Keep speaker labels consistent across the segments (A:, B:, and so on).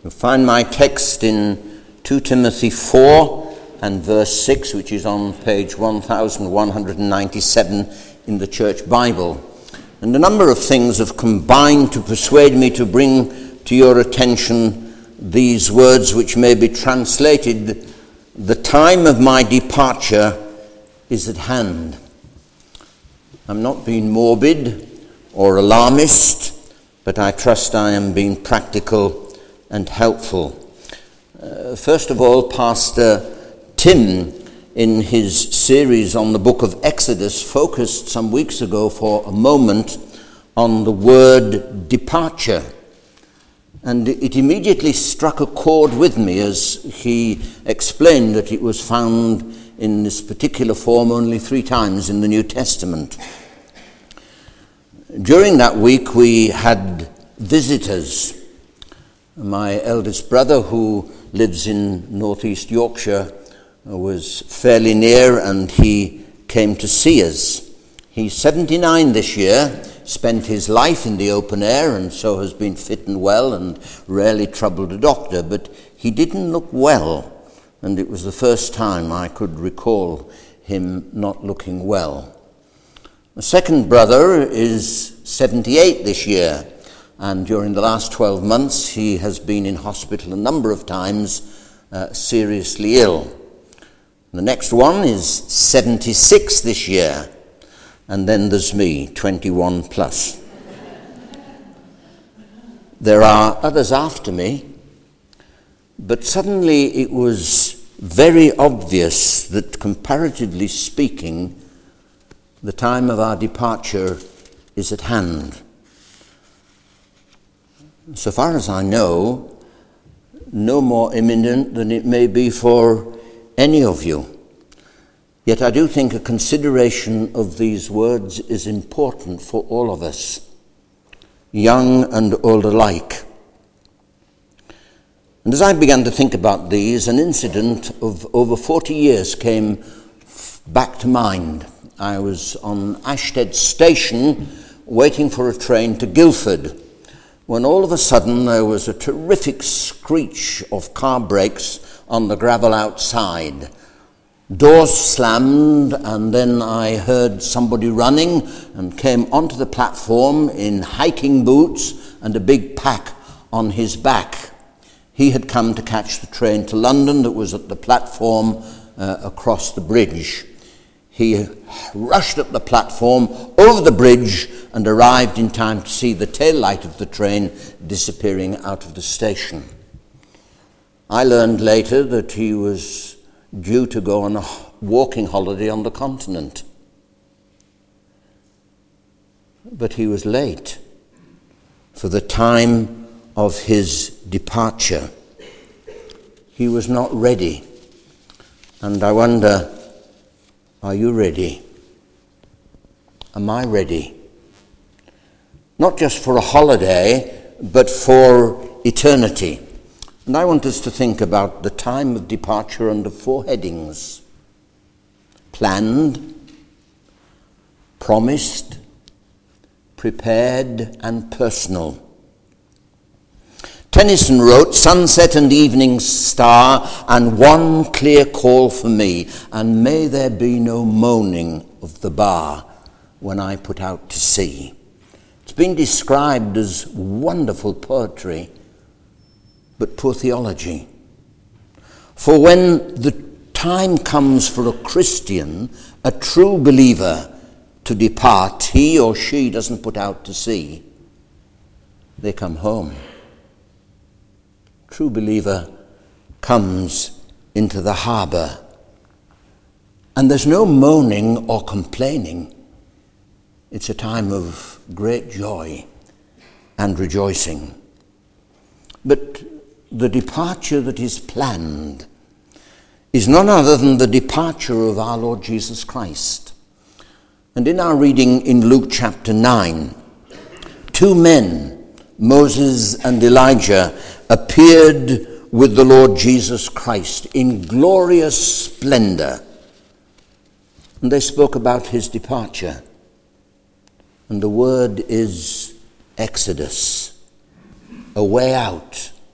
A: You'll find my text in 2 Timothy 4 and verse 6, which is on page 1197 in the Church Bible. And a number of things have combined to persuade me to bring to your attention these words, which may be translated, "The time of my departure is at hand." I'm not being morbid or alarmist, but I trust I am being practical and helpful. First of all, Pastor Tim, in his series on the book of Exodus, focused some weeks ago for a moment on the word departure. And it immediately struck a chord with me as he explained that it was found in this particular form only 3 times in the New Testament. During that week we had visitors. My eldest brother, who lives in northeast Yorkshire, was fairly near and he came to see us. He's 79 this year, spent his life in the open air and so has been fit and well and rarely troubled a doctor, but he didn't look well, and it was the first time I could recall him not looking well. My second brother is 78 this year, and during the last 12 months he has been in hospital a number of times, seriously ill. The next one is 76 this year, and then there's me, 21 plus. There are others after me, but suddenly it was very obvious that, comparatively speaking, the time of our departure is at hand. So far as I know, no more imminent than it may be for any of you. Yet I do think a consideration of these words is important for all of us, young and old alike. And as I began to think about these, an incident of over 40 years came back to mind. I was on Ashted Station waiting for a train to Guildford, when all of a sudden there was a terrific screech of car brakes on the gravel outside. Doors slammed, and then I heard somebody running and came onto the platform in hiking boots and a big pack on his back. He had come to catch the train to London that was at the platform across the bridge. He rushed up the platform, over the bridge, and arrived in time to see the tail light of the train disappearing out of the station. I learned later that he was due to go on a walking holiday on the continent. But he was late for the time of his departure. He was not ready. And I wonder, are you ready? Am I ready? Not just for a holiday, but for eternity. And I want us to think about the time of departure under 4 headings: planned, promised, prepared, and personal. Tennyson wrote, "Sunset and evening star, and one clear call for me, and may there be no moaning of the bar when I put out to sea." It's been described as wonderful poetry, but poor theology. For when the time comes for a Christian, a true believer, to depart, he or she doesn't put out to sea. They come home. True believer comes into the harbour. And there's no moaning or complaining. It's a time of great joy and rejoicing. But the departure that is planned is none other than the departure of our Lord Jesus Christ. And in our reading in Luke chapter 9, 2 men, Moses and Elijah, appeared with the Lord Jesus Christ in glorious splendor. And they spoke about his departure. And the word is Exodus, a way out,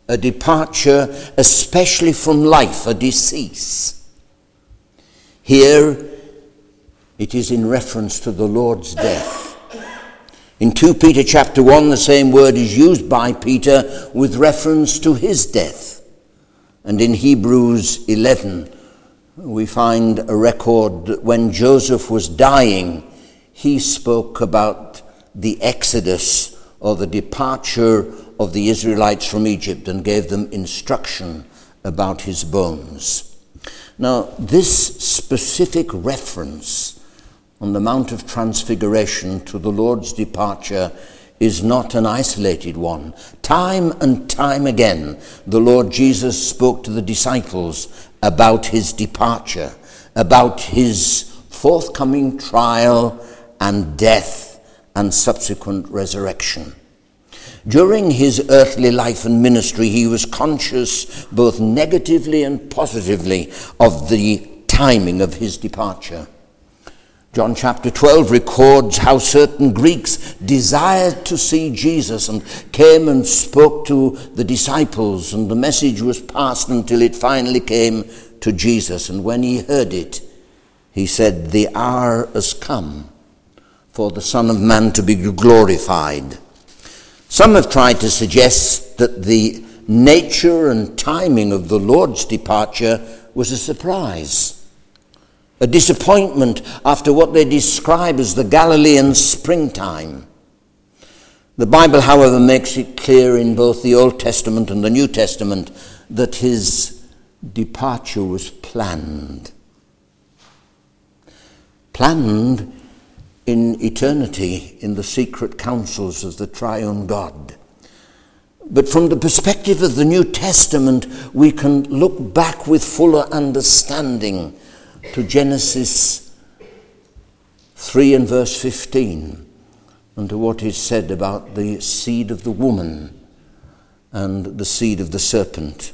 A: a departure especially from life, a decease. Here it is in reference to the Lord's death. In 2 Peter chapter 1, the same word is used by Peter with reference to his death. And in Hebrews 11, we find a record that when Joseph was dying, he spoke about the exodus or the departure of the Israelites from Egypt and gave them instruction about his bones. Now, this specific reference on the Mount of Transfiguration to the Lord's departure is not an isolated one. Time and time again, the Lord Jesus spoke to the disciples about his departure, about his forthcoming trial and death and subsequent resurrection. During his earthly life and ministry, he was conscious both negatively and positively of the timing of his departure. John chapter 12 records how certain Greeks desired to see Jesus and came and spoke to the disciples, and the message was passed until it finally came to Jesus. And when he heard it, he said, "The hour has come for the Son of Man to be glorified." Some have tried to suggest that the nature and timing of the Lord's departure was a surprise, a disappointment after what they describe as the Galilean springtime. The Bible, however, makes it clear in both the Old Testament and the New Testament that his departure was planned. Planned in eternity in the secret counsels of the triune God. But from the perspective of the New Testament, we can look back with fuller understanding to Genesis 3 and verse 15, and to what is said about the seed of the woman and the seed of the serpent.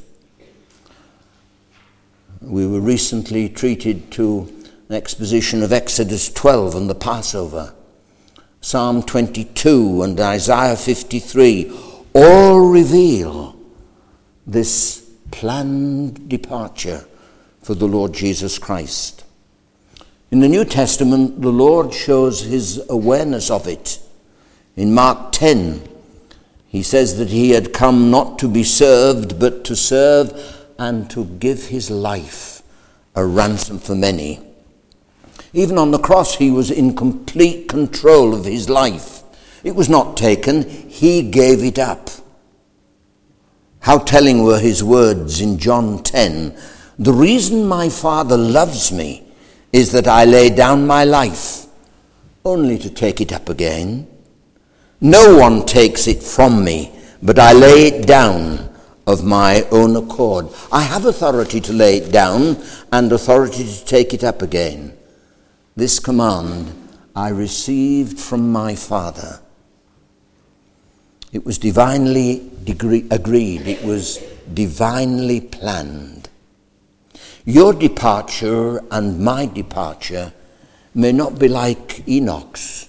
A: We were recently treated to an exposition of Exodus 12 and the Passover. Psalm 22 and Isaiah 53 all reveal this planned departure for the Lord Jesus Christ. In the New Testament, the Lord shows his awareness of it. In Mark 10, he says that he had come not to be served, but to serve and to give his life a ransom for many. Even on the cross, he was in complete control of his life. It was not taken, he gave it up. How telling were his words in John 10, "The reason my Father loves me is that I lay down my life, only to take it up again. No one takes it from me, but I lay it down of my own accord." I have authority to lay it down and authority to take it up again. This command I received from my Father. It was divinely agreed. It was divinely planned. Your departure and my departure may not be like Enoch's,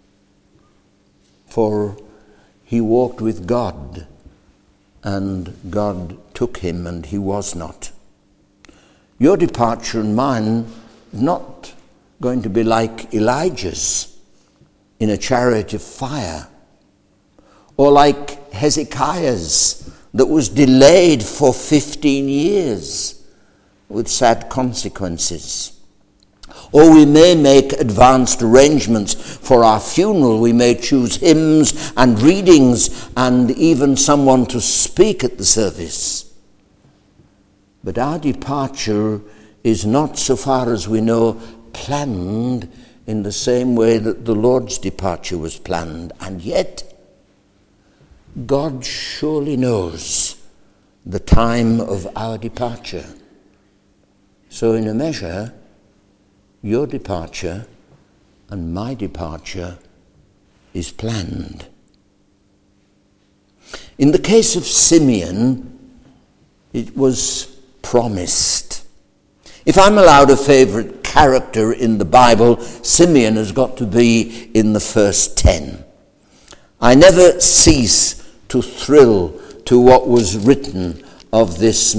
A: for he walked with God, and God took him, and he was not. Your departure and mine is not going to be like Elijah's in a chariot of fire, or like Hezekiah's that was delayed for 15 years with sad consequences. Or we may make advanced arrangements for our funeral. We may choose hymns and readings and even someone to speak at the service. But our departure is not, so far as we know, planned in the same way that the Lord's departure was planned. And yet, God surely knows the time of our departure. So in a measure, your departure and my departure is planned. In the case of Simeon, it was promised. If I'm allowed a favorite character in the Bible, Simeon has got to be in the first 10. I never cease to thrill to what was written of this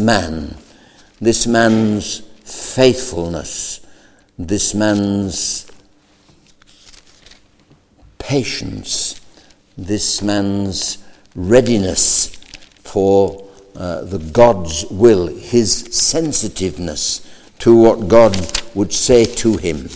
A: man's faithfulness, this man's patience, this man's readiness for the God's will, his sensitiveness to what God would say to him.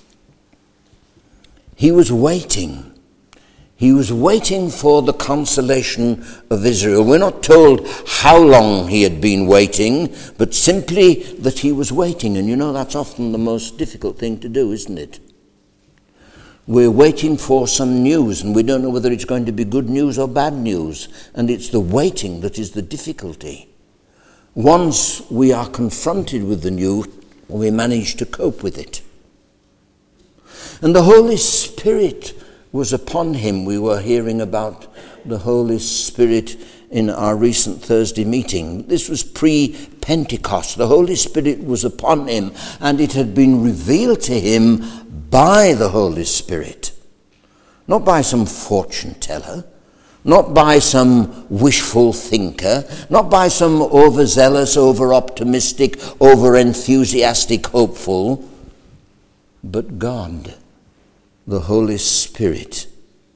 A: He was waiting. He was waiting for the consolation of Israel. We're not told how long he had been waiting, but simply that he was waiting. And you know, that's often the most difficult thing to do, isn't it? We're waiting for some news, and we don't know whether it's going to be good news or bad news. And it's the waiting that is the difficulty. Once we are confronted with the news, we manage to cope with it. And the Holy Spirit was upon him. We were hearing about the Holy Spirit in our recent Thursday meeting. This was pre-Pentecost. The Holy Spirit was upon him, and it had been revealed to him by the Holy Spirit. Not by some fortune teller, not by some wishful thinker, not by some overzealous, over-optimistic, over-enthusiastic hopeful, but God, the Holy Spirit.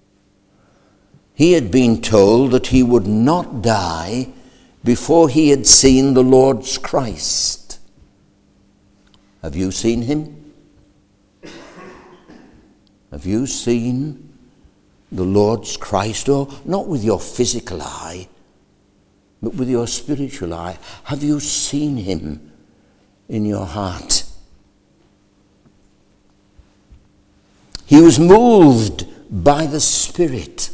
A: He had been told that he would not die before he had seen the Lord's Christ. Have you seen him? Have you seen the Lord's Christ? Or not with your physical eye, but with your spiritual eye. Have you seen him in your heart? He was moved by the Spirit.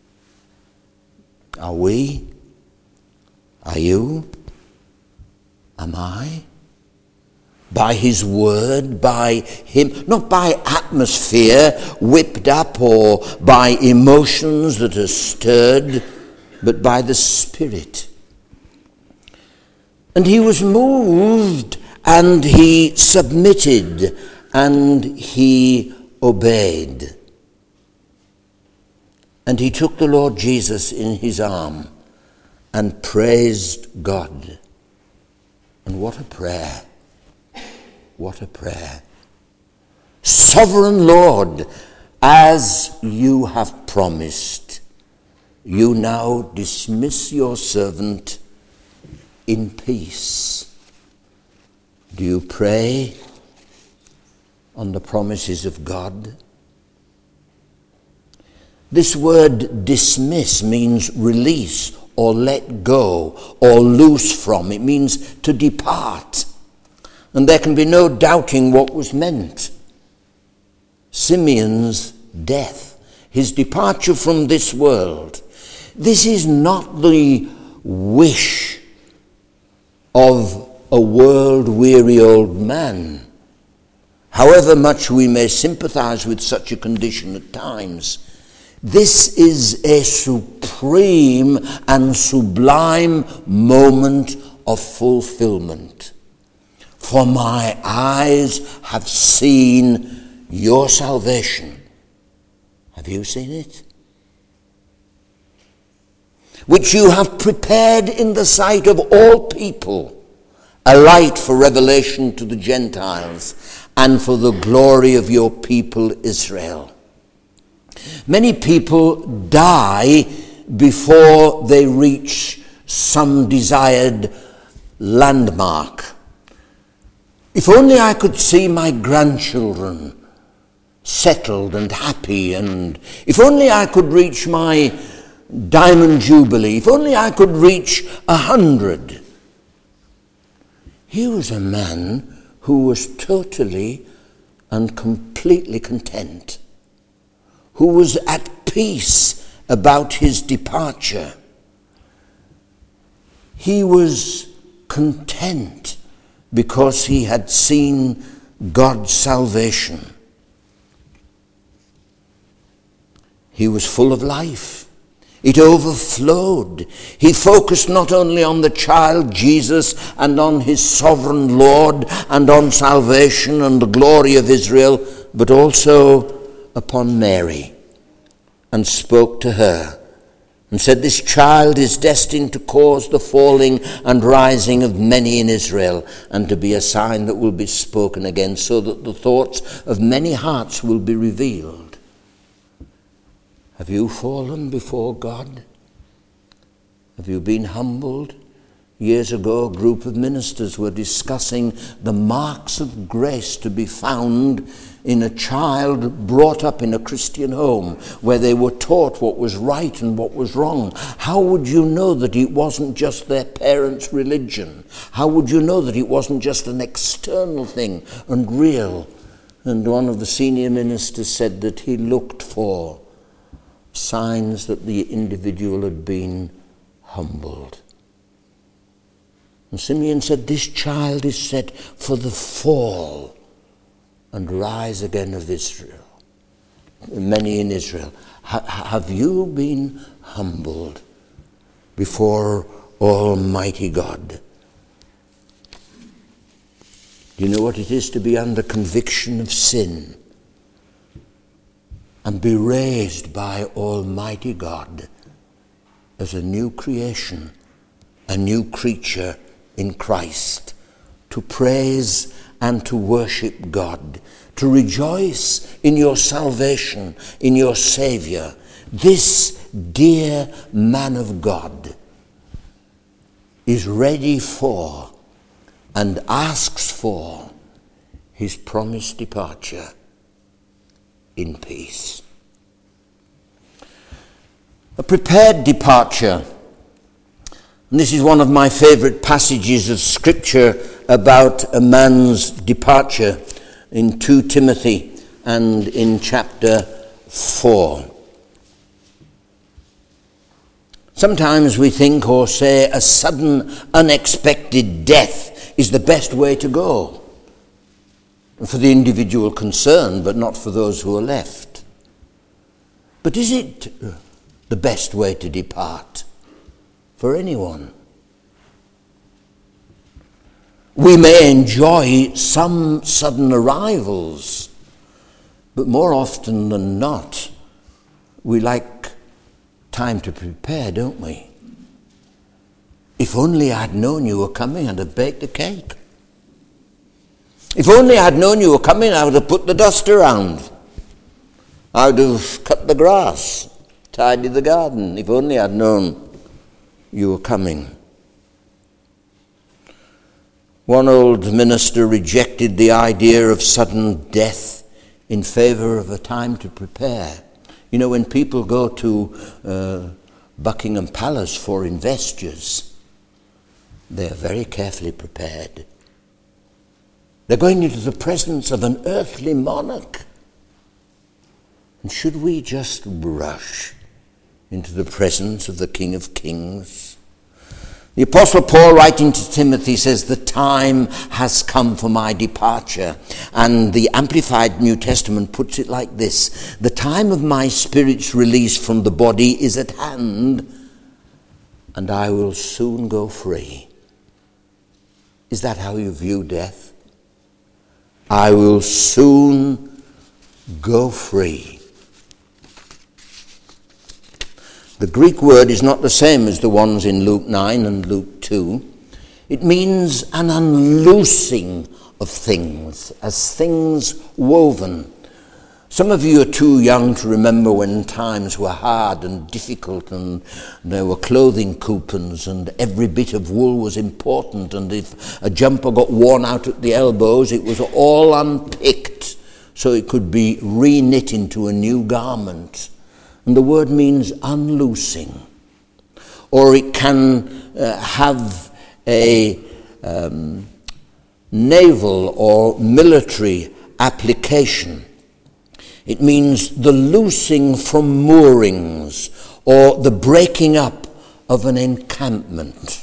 A: Are we? Are you? Am I? By his word, by him, not by atmosphere whipped up or by emotions that are stirred, but by the Spirit. And he was moved, and he submitted, and he obeyed. And he took the Lord Jesus in his arm and praised God. And what a prayer! What a prayer. Sovereign Lord, as you have promised, you now dismiss your servant in peace. Do you pray on the promises of God? This word dismiss means release or let go or loose from. It means to depart. And there can be no doubting what was meant. Simeon's death, his departure from this world. This is not the wish of a world-weary old man. However much we may sympathize with such a condition at times, this is a supreme and sublime moment of fulfillment. For my eyes have seen your salvation. Have you seen it? Which you have prepared in the sight of all people, a light for revelation to the Gentiles and for the glory of your people Israel. Many people die before they reach some desired landmark. If only I could see my grandchildren settled and happy, and if only I could reach my diamond jubilee, if only I could reach 100. Here was a man who was totally and completely content, who was at peace about his departure. He was content because he had seen God's salvation. He was full of life. It overflowed. He focused not only on the child Jesus and on his sovereign Lord and on salvation and the glory of Israel, but also upon Mary, and spoke to her and said, "This child is destined to cause the falling and rising of many in Israel, and to be a sign that will be spoken again, so that the thoughts of many hearts will be revealed." Have you fallen before God? Have you been humbled? Years ago, a group of ministers were discussing the marks of grace to be found in a child brought up in a Christian home where they were taught what was right and what was wrong. How would you know that it wasn't just their parents' religion? How would you know that it wasn't just an external thing and real? And one of the senior ministers said that he looked for signs that the individual had been humbled. And Simeon said, "This child is set for the fall and rise again of Israel, many in Israel." Have you been humbled before Almighty God? Do you know what it is to be under conviction of sin and be raised by Almighty God as a new creation, a new creature in Christ, to praise and to worship God, to rejoice in your salvation, in your Savior? This dear man of God is ready for and asks for his promised departure in peace. A prepared departure. And this is one of my favorite passages of Scripture about a man's departure in 2 Timothy and in chapter 4. Sometimes we think or say a sudden, unexpected death is the best way to go for the individual concerned, but not for those who are left. But is it the best way to depart for anyone? We may enjoy some sudden arrivals, but more often than not, we like time to prepare, don't we? If only I'd known you were coming, I'd have baked a cake. If only I'd known you were coming, I would have put the dust around. I would have cut the grass, tidied the garden. If only I'd known you were coming. One old minister rejected the idea of sudden death in favor of a time to prepare. You know, when people go to Buckingham Palace for investitures, they are very carefully prepared. They're going into the presence of an earthly monarch. And should we just rush into the presence of the King of Kings? The Apostle Paul, writing to Timothy, says, "The time has come for my departure." And the Amplified New Testament puts it like this: "The time of my spirit's release from the body is at hand, and I will soon go free." Is that how you view death? I will soon go free. The Greek word is not the same as the ones in Luke 9 and Luke 2. It means an unloosing of things, as things woven. Some of you are too young to remember when times were hard and difficult and there were clothing coupons and every bit of wool was important, and if a jumper got worn out at the elbows, it was all unpicked so it could be re-knit into a new garment. And the word means unloosing. Or it can have a naval or military application. It means the loosing from moorings or the breaking up of an encampment.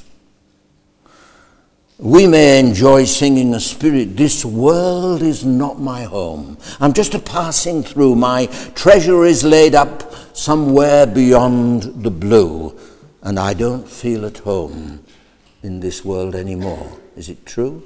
A: We may enjoy singing a spirit, "This world is not my home. I'm just a passing through. My treasure is laid up somewhere beyond the blue, and I don't feel at home in this world anymore." Is it true?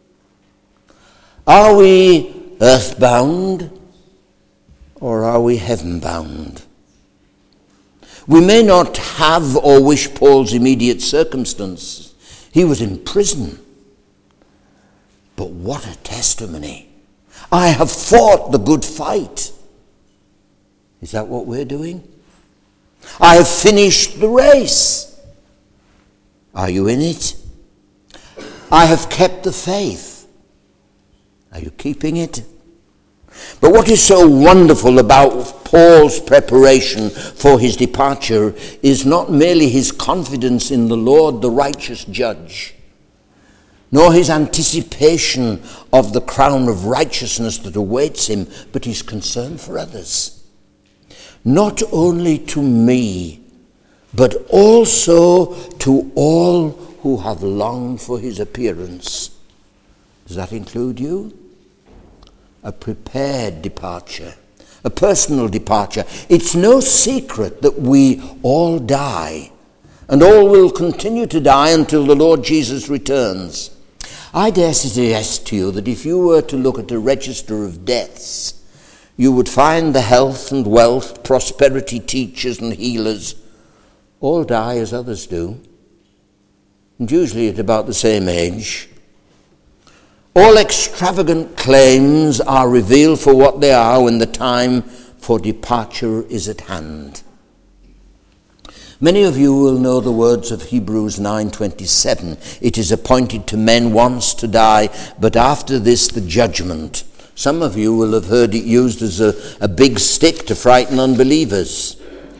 A: Are we earthbound? Or are we heaven-bound? We may not have or wish Paul's immediate circumstance. He was in prison. But what a testimony. I have fought the good fight. Is that what we're doing? I have finished the race. Are you in it? I have kept the faith. Are you keeping it? But what is so wonderful about Paul's preparation for his departure is not merely his confidence in the Lord, the righteous judge, nor his anticipation of the crown of righteousness that awaits him, but his concern for others. Not only to me, but also to all who have longed for his appearance. Does that include you? A prepared departure, a personal departure. It's no secret that we all die, and all will continue to die until the Lord Jesus returns. I dare suggest to you that if you were to look at a register of deaths, you would find the health and wealth, prosperity teachers and healers all die as others do, and usually at about the same age. All extravagant claims are revealed for what they are when the time for departure is at hand. Many of you will know the words of Hebrews 9:27. It is appointed to men once to die, but after this the judgment. Some of you will have heard it used as a big stick to frighten unbelievers.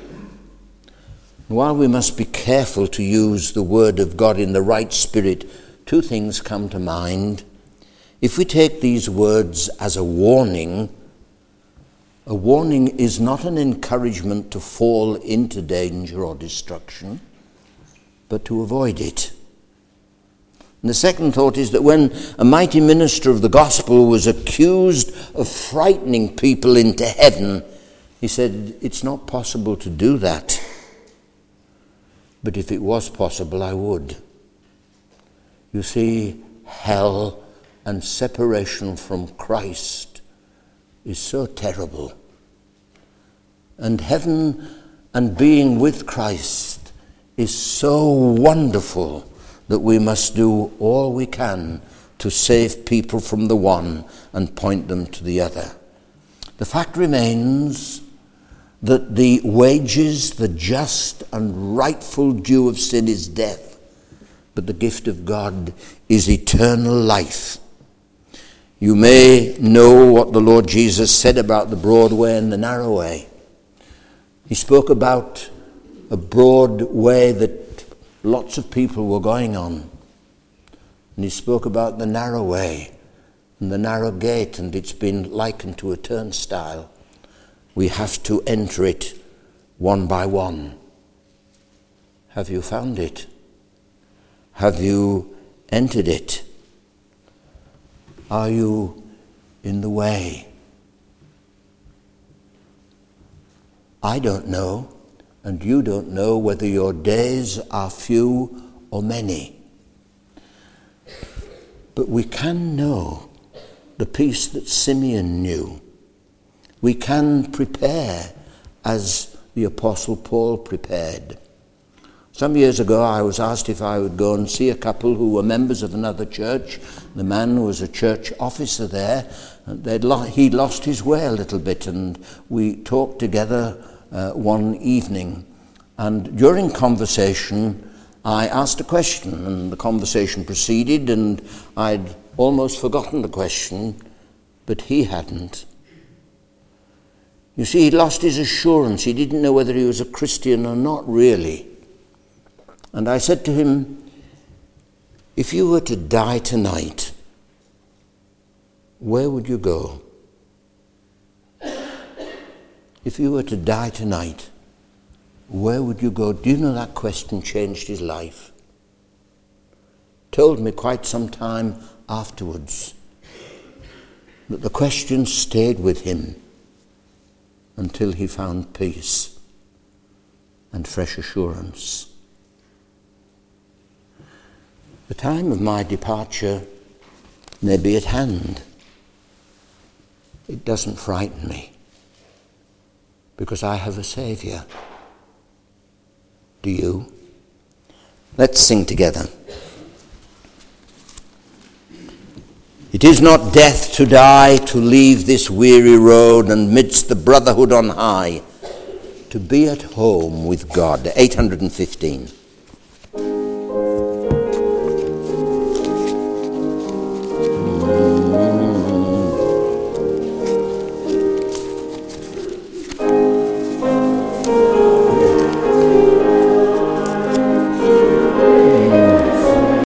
A: While we must be careful to use the word of God in the right spirit, two things come to mind. If we take these words as a warning is not an encouragement to fall into danger or destruction, but to avoid it. And the second thought is that when a mighty minister of the gospel was accused of frightening people into heaven, he said, it's not possible to do that. But if it was possible, I would. You see, hell and separation from Christ is so terrible. And heaven and being with Christ is so wonderful that we must do all we can to save people from the one and point them to the other. The fact remains that the wages, the just and rightful due of sin is death, but the gift of God is eternal life. You may know what the Lord Jesus said about the broad way and the narrow way. He spoke about a broad way that lots of people were going on. And he spoke about the narrow way and the narrow gate, and it's been likened to a turnstile. We have to enter it one by one. Have you found it? Have you entered it? Are you in the way? I don't know, and you don't know whether your days are few or many. But we can know the peace that Simeon knew. We can prepare as the Apostle Paul prepared. Some years ago I was asked if I would go and see a couple who were members of another church. The man was a church officer there. He'd lost his way a little bit, and we talked together one evening. And during conversation I asked a question, and the conversation proceeded, and I'd almost forgotten the question, but he hadn't. You see, he'd lost his assurance. He didn't know whether he was a Christian or not really. And I said to him, if you were to die tonight, where would you go? If you were to die tonight, where would you go? Do you know that question changed his life? Told me quite some time afterwards that the question stayed with him until he found peace and fresh assurance. The time of my departure may be at hand. It doesn't frighten me, because I have a Saviour. Do you? Let's sing together. It is not death to die, to leave this weary road, and midst the brotherhood on high, to be at home with God. 815.